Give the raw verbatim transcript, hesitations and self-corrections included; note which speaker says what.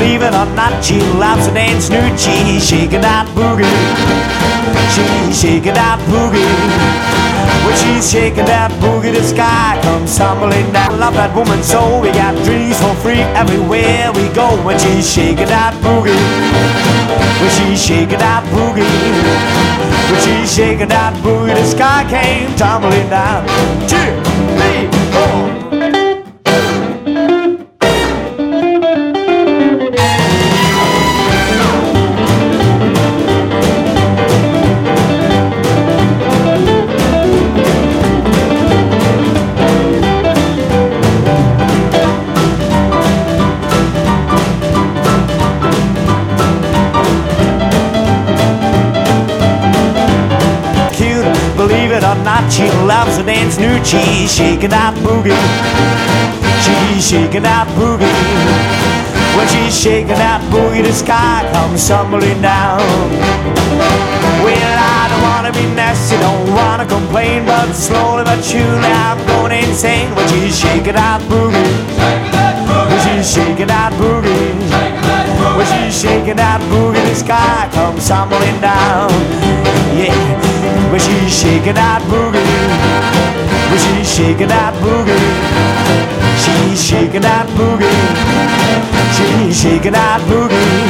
Speaker 1: believe it or not, she loves to dance nude. She's shaking that boogie. She's shaking that boogie. When she's shaking that boogie, the sky comes tumbling down. Love that woman so we got dreams for free everywhere we go. When she's shaking that boogie. When she's shaking that boogie. When she's shaking that boogie, the sky came tumbling down. Two, three, four. Believe it or not, she loves to dance nude. She's shaking that boogie. She's shaking that boogie. When she's shaking that boogie, the sky comes tumbling down. Well, I don't wanna be nasty, don't wanna complain, but slowly but surely I'm going insane. When she's shaking that boogie. When she's shaking that boogie. When she's shaking that boogie, the sky comes tumbling down. Yeah. When she's shaking that boogie. When she's shaking that boogie. She's shaking that boogie. She's shaking that boogie.